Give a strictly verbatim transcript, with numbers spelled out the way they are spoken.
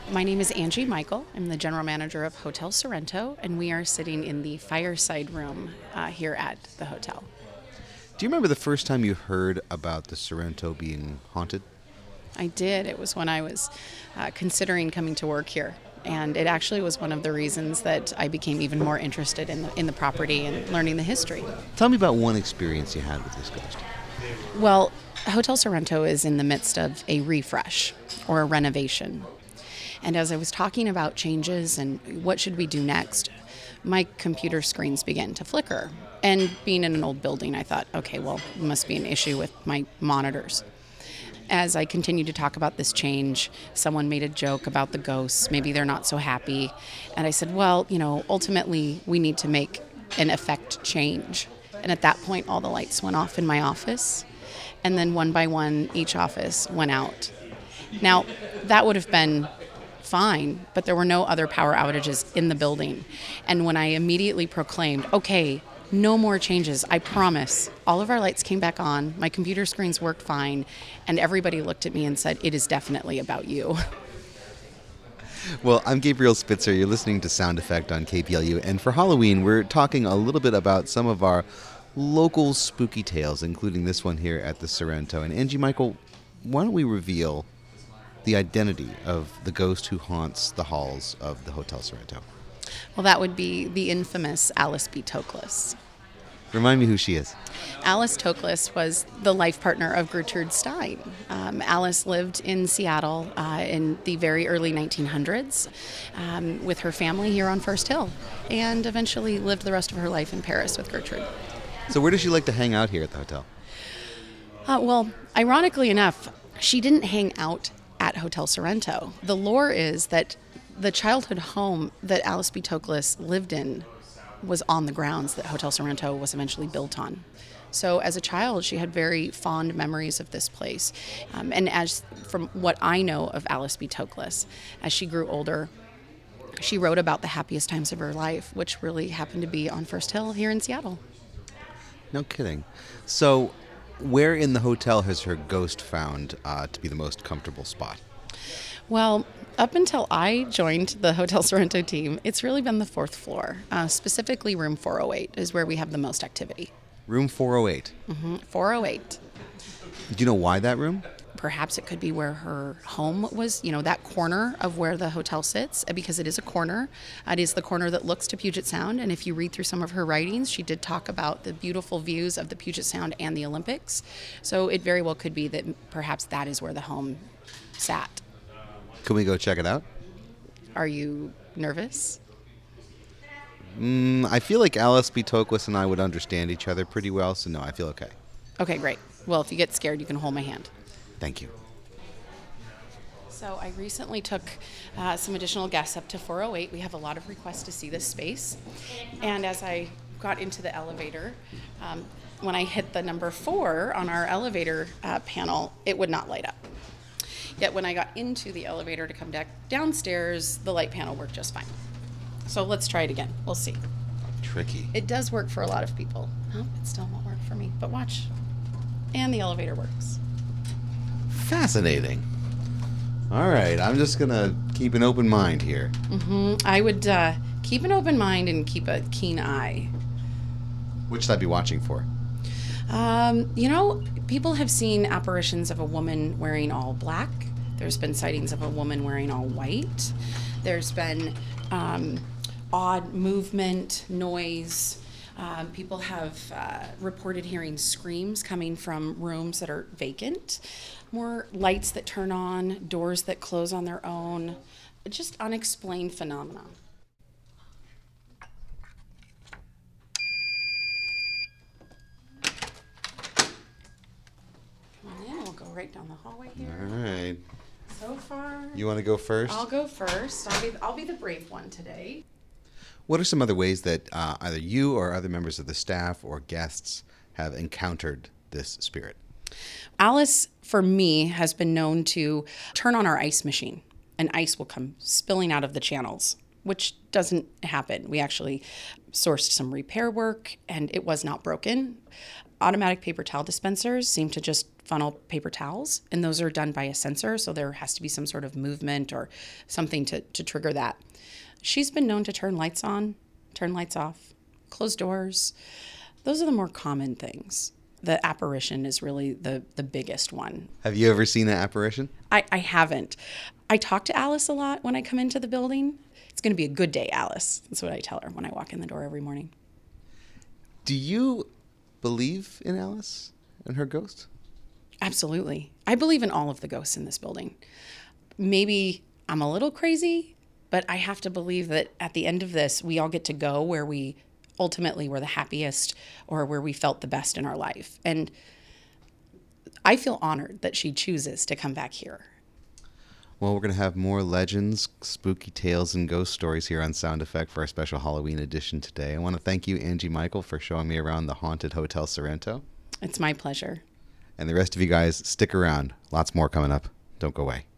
My name is Angie Michael. I'm the general manager of Hotel Sorrento, and we are sitting in the fireside room uh, here at the hotel. Do you remember the first time you heard about the Sorrento being haunted? I did. It was when I was uh, considering coming to work here, and it actually was one of the reasons that I became even more interested in the, in the property and learning the history. Tell me about one experience you had with this ghost. Well, Hotel Sorrento is in the midst of a refresh or a renovation. And as I was talking about changes and what should we do next, my computer screens began to flicker. And being in an old building, I thought, okay, well, it must be an issue with my monitors. As I continued to talk about this change, someone made a joke about the ghosts. Maybe they're not so happy. And I said, well, you know, ultimately, we need to make an effect change. And at that point, all the lights went off in my office. And then one by one, each office went out. Now, that would have been fine, but there were no other power outages in the building. And when I immediately proclaimed, okay, no more changes, I promise, all of our lights came back on, my computer screens worked fine, and everybody looked at me and said, it is definitely about you. Well, I'm Gabriel Spitzer. You're listening to Sound Effect on K P L U, and for Halloween, we're talking a little bit about some of our local spooky tales, including this one here at the Sorrento. And Angie Michael, why don't we reveal the identity of the ghost who haunts the halls of the Hotel Sorrento? Well, that would be the infamous Alice B. Toklas. Remind me who she is. Alice Toklas was the life partner of Gertrude Stein. Um, Alice lived in Seattle uh, in the very early nineteen hundreds um, with her family here on First Hill, and eventually lived the rest of her life in Paris with Gertrude. So where does she like to hang out here at the hotel? Uh, well, ironically enough, she didn't hang out at Hotel Sorrento. The lore is that the childhood home that Alice B. Toklas lived in was on the grounds that Hotel Sorrento was eventually built on. So as a child, she had very fond memories of this place. Um, and as from what I know of Alice B. Toklas, as she grew older, she wrote about the happiest times of her life, which really happened to be on First Hill here in Seattle. No kidding. So where in the hotel has her ghost found uh, to be the most comfortable spot? Well, up until I joined the Hotel Sorrento team, it's really been the fourth floor. Uh, specifically, room four oh eight is where we have the most activity. Room four oh eight? Mm-hmm. four oh eight. Do you know why that room? Perhaps it could be where her home was, you know, that corner of where the hotel sits, because it is a corner. It is the corner that looks to Puget Sound, and if you read through some of her writings, she did talk about the beautiful views of the Puget Sound and the Olympics. So it very well could be that perhaps that is where the home sat. Can we go check it out? Are you nervous? Mm, I feel like Alice B. Toklas and I would understand each other pretty well, so no, I feel okay. Okay, great. Well, if you get scared, you can hold my hand. Thank you. So I recently took uh, some additional guests up to four oh eight. We have a lot of requests to see this space. And as I got into the elevator, um, when I hit the number four on our elevator uh, panel, it would not light up. Yet when I got into the elevator to come back downstairs, the light panel worked just fine. So let's try it again. We'll see. Tricky. It does work for a lot of people. Oh, it still won't work for me, but watch. And the elevator works. Fascinating. All right, I'm just going to keep an open mind here. Mm-hmm. I would uh, keep an open mind and keep a keen eye. What should I be watching for? Um, you know, people have seen apparitions of a woman wearing all black. There's been sightings of a woman wearing all white. There's been um, odd movement, noise. Um, people have uh, reported hearing screams coming from rooms that are vacant. More lights that turn on, doors that close on their own. Just unexplained phenomena. Right down the hallway here. All right. So far. You want to go first? I'll go first. I'll be I'll be the brave one today. What are some other ways that uh, either you or other members of the staff or guests have encountered this spirit? Alice, for me, has been known to turn on our ice machine, and ice will come spilling out of the channels, which doesn't happen. We actually sourced some repair work, and it was not broken. automatic paper towel dispensers seem to just funnel paper towels, and those are done by a sensor, so there has to be some sort of movement or something to, to trigger that. She's been known to turn lights on, turn lights off, close doors. Those are the more common things. The apparition is really the, the biggest one. Have you ever seen an apparition? I, I haven't. I talk to Alice a lot when I come into the building. It's going to be a good day, Alice. That's what I tell her when I walk in the door every morning. Do you believe in Alice and her ghost? Absolutely. I believe in all of the ghosts in this building. Maybe I'm a little crazy, but I have to believe that at the end of this, we all get to go where we ultimately were the happiest or where we felt the best in our life. And I feel honored that she chooses to come back here. Well, we're going to have more legends, spooky tales, and ghost stories here on Sound Effect for our special Halloween edition today. I want to thank you, Angie Michael, for showing me around the haunted Hotel Sorrento. It's my pleasure. And the rest of you guys, stick around. Lots more coming up. Don't go away.